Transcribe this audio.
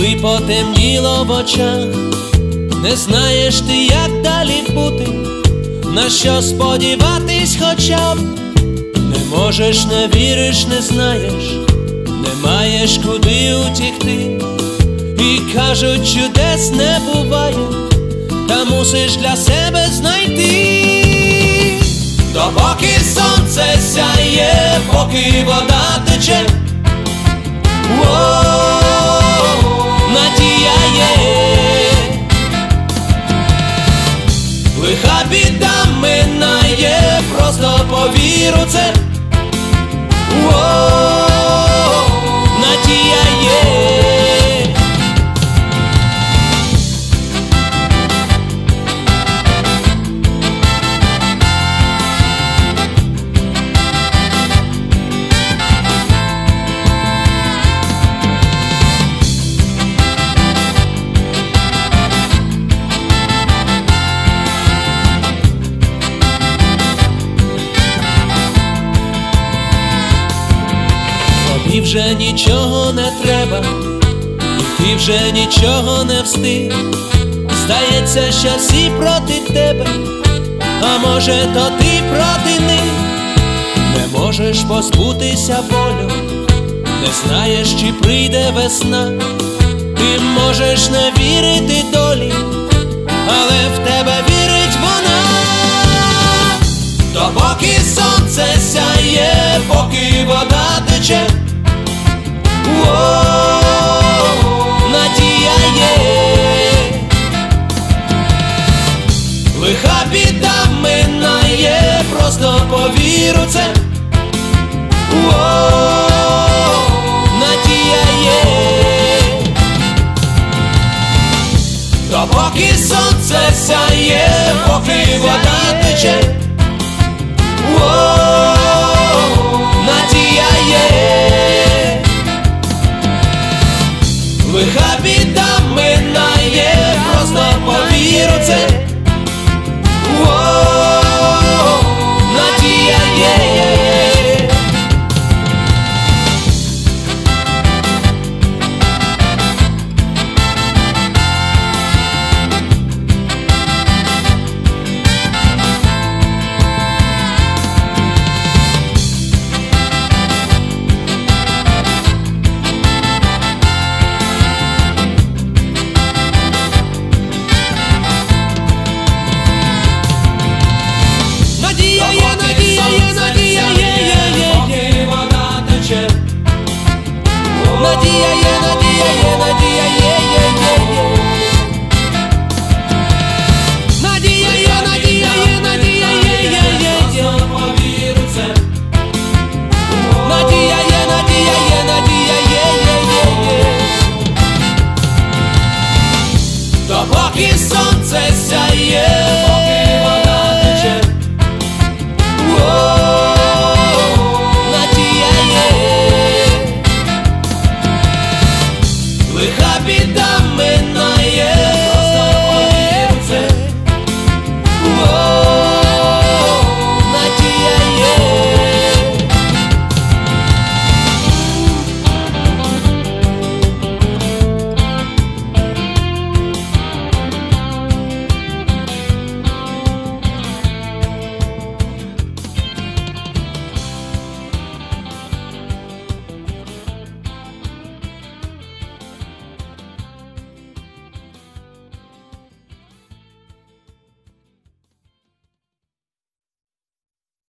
коли потемніло в очах, не знаєш ти, як далі бути, на що сподіватись хоча б. Не можеш, не віриш, не знаєш, не маєш куди утікти. І кажуть, чудес не буває, та мусиш для себе знайти. Допоки сонце сяє, поки вода тече, надія є. Лиха біда минає, просто повір у це. Надія є. Тобі вже нічого не треба, і ти вже нічого не встиг. Здається, що всі проти тебе, а може, то ти проти них. Не можеш позбутися болю, не знаєш, чи прийде весна. Ти можеш не вірити долі, але в тебе вірить вона. Допоки сонце сяє, поки вода тече, надія є. Лиха біда минає, просто повір у це. Надія є. Допоки сонце сяє, поки вода тече, надія є. Лиха біда минає, просто повір у це. Надія є. Допоки сонце сяє, поки вода тече, надія є. Лиха біда